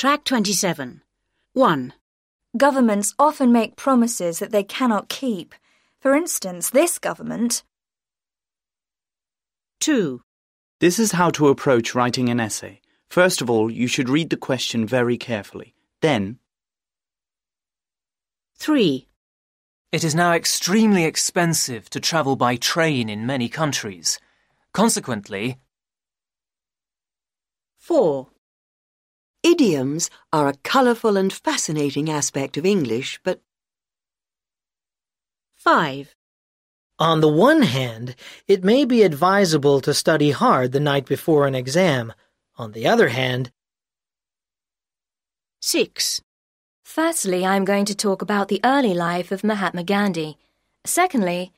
Track 27. 1. Governments often make promises that they cannot keep. For instance, this government. 2. This is how to approach writing an essay. First of all, you should read the question very carefully. Then, 3. It is now extremely expensive to travel by train in many countries. Consequently, 4. Idioms are a colourful and fascinating aspect of English, but 5. On the one hand, it may be advisable to study hard the night before an exam. On the other hand, 6. Firstly, I am going to talk about the early life of Mahatma Gandhi. Secondly,